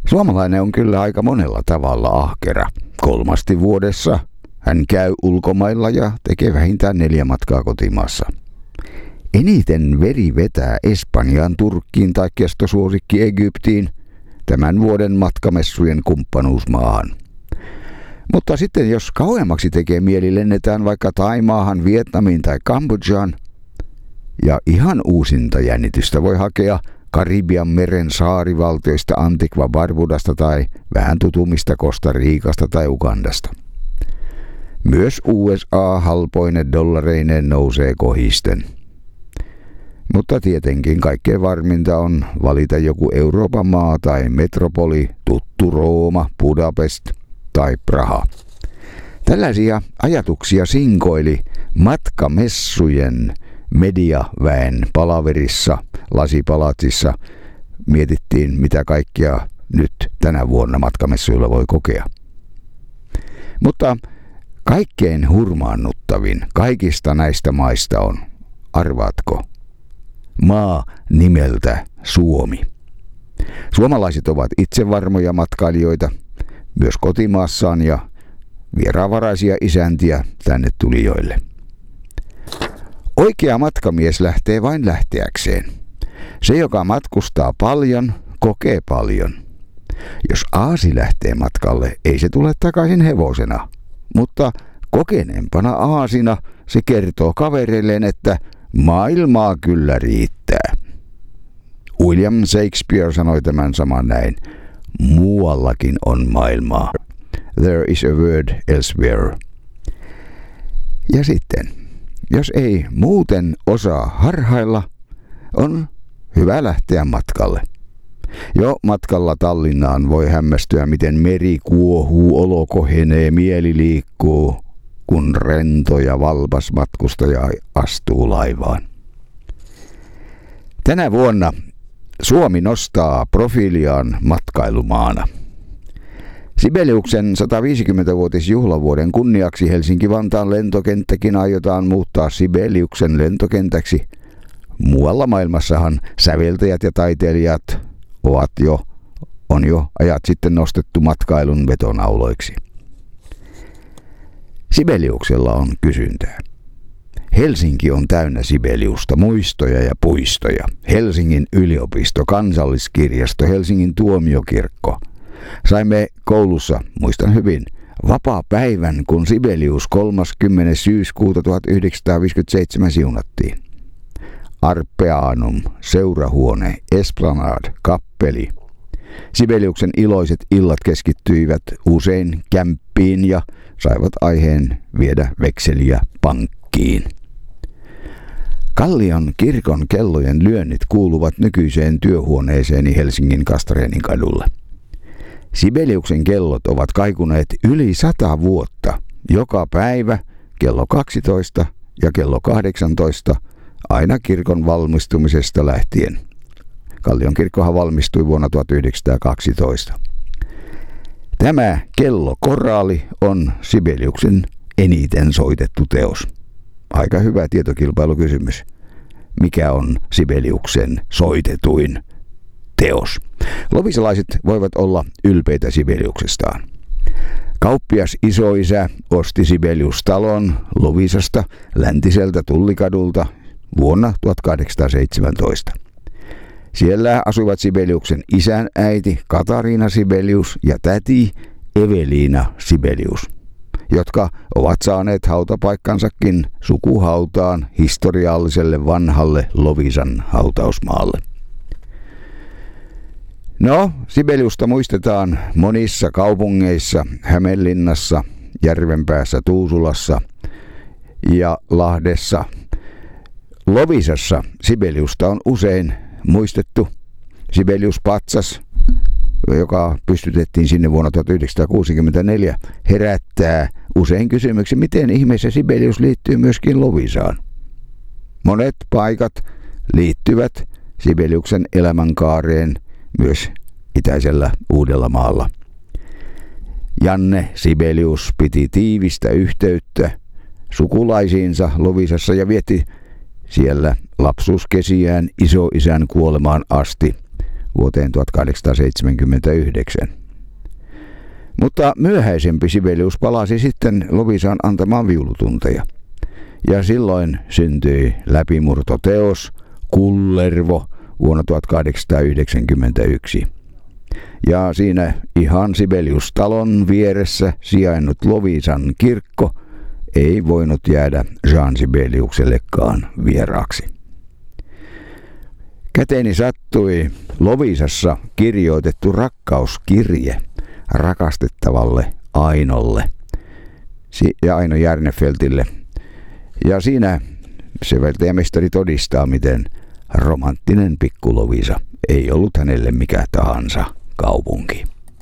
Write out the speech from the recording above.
Suomalainen on kyllä aika monella tavalla ahkera. 3 vuodessa hän käy ulkomailla ja tekee vähintään 4 matkaa kotimaassa. Eniten veri vetää Espanjaan, Turkkiin tai kestosuosikki Egyptiin, tämän vuoden matkamessujen kumppanuusmaahan. Mutta sitten jos kauemmaksi tekee mieli, lennetään vaikka Taimaahan, Vietnamiin tai Kambodžaan. Ja ihan uusinta jännitystä voi hakea Karibian meren saarivaltioista Antigua Barbudasta tai vähän tutumista Costa Ricasta tai Ugandasta. Myös USA halpoine dollareineen nousee kohisten. Mutta tietenkin kaikkein varminta on valita joku Euroopan maa tai metropoli, tuttu Rooma, Budapest tai Praha. Tällaisia ajatuksia sinkoili matkamessujen mediaväen palaverissa Lasipalatsissa. Mietittiin, mitä kaikkea nyt tänä vuonna matkamessuilla voi kokea. Mutta kaikkein hurmaannuttavin kaikista näistä maista on, arvaatko, maa nimeltä Suomi. Suomalaiset ovat itsevarmoja matkailijoita myös kotimaassaan ja vieraanvaraisia isäntiä tänne tulijoille. Oikea matkamies lähtee vain lähteäkseen. Se, joka matkustaa paljon, kokee paljon. Jos aasi lähtee matkalle, ei se tule takaisin hevosena. Mutta kokeneempana aasina se kertoo kavereilleen, että maailmaa kyllä riittää. William Shakespeare sanoi tämän saman näin. Muuallakin on maailmaa. There is a word elsewhere. Ja sitten, jos ei muuten osaa harhailla, on hyvä lähteä matkalle. Jo matkalla Tallinnaan voi hämmästyä, miten meri kuohuu, olo kohenee, mieli liikkuu, kun rento ja valpas matkustaja astuu laivaan. Tänä vuonna Suomi nostaa profiiliaan matkailumaana. Sibeliuksen 150-vuotisjuhlavuoden kunniaksi Helsinki-Vantaan lentokenttäkin aiotaan muuttaa Sibeliuksen lentokentäksi. Muualla maailmassahan säveltäjät ja taiteilijat on jo ajat sitten nostettu matkailun vetonauloiksi. Sibeliuksella on kysyntää. Helsinki on täynnä Sibeliusta, muistoja ja puistoja. Helsingin yliopisto, Kansalliskirjasto, Helsingin tuomiokirkko. Saimme koulussa, muistan hyvin, vapaa-päivän, kun Sibelius 30. syyskuuta 1957 siunattiin. Arpeanum, seurahuone, Esplanade, kappeli. Sibeliuksen iloiset illat keskittyivät usein kämppiin ja saivat aiheen viedä vekseliä pankkiin. Kallion kirkon kellojen lyönnit kuuluvat nykyiseen työhuoneeseeni Helsingin Kastreenin kadulle. Sibeliuksen kellot ovat kaikuneet yli 100 vuotta, joka päivä kello 12 ja kello 18, aina kirkon valmistumisesta lähtien. Kallion kirkkohan valmistui vuonna 1912. Tämä kellokoraali on Sibeliuksen eniten soitettu teos. Aika hyvä tietokilpailukysymys. Mikä on Sibeliuksen soitetuin teos? Lovisalaiset voivat olla ylpeitä Sibeliuksestaan. Kauppias isoisä osti Sibelius-talon Lovisasta läntiseltä Tullikadulta vuonna 1817. Siellä asuivat Sibeliuksen isän äiti Katariina Sibelius ja täti Eveliina Sibelius, jotka ovat saaneet hautapaikkansakin sukuhautaan historialliselle vanhalle Lovisan hautausmaalle. No, Sibeliusta muistetaan monissa kaupungeissa, Hämeenlinnassa, Järvenpäässä, Tuusulassa ja Lahdessa. Lovisassa Sibeliusta on usein muistettu. Sibelius-patsas, joka pystytettiin sinne vuonna 1964, herättää usein kysymyksen, miten ihmeessä Sibelius liittyy myöskin Lovisaan. Monet paikat liittyvät Sibeliuksen elämänkaareen myös itäisellä Uudellamaalla. Janne Sibelius piti tiivistä yhteyttä sukulaisiinsa Lovisassa ja vietti siellä lapsuuskesiään isoisän kuolemaan asti. vuoteen 1879. Mutta myöhäisempi Sibelius palasi sitten Loviisan antamaan viulutunteja. Ja silloin syntyi läpimurtoteos Kullervo vuonna 1891. Ja siinä ihan Sibelius-talon vieressä sijainnut Loviisan kirkko ei voinut jäädä Jean Sibeliuksellekaan vieraaksi. Käteeni sattui Loviisassa kirjoitettu rakkauskirje rakastettavalle Ainolle ja Aino Järnefeltille. Ja siinä säveltäjämestari todistaa, miten romanttinen pikku Loviisa ei ollut hänelle mikä tahansa kaupunki.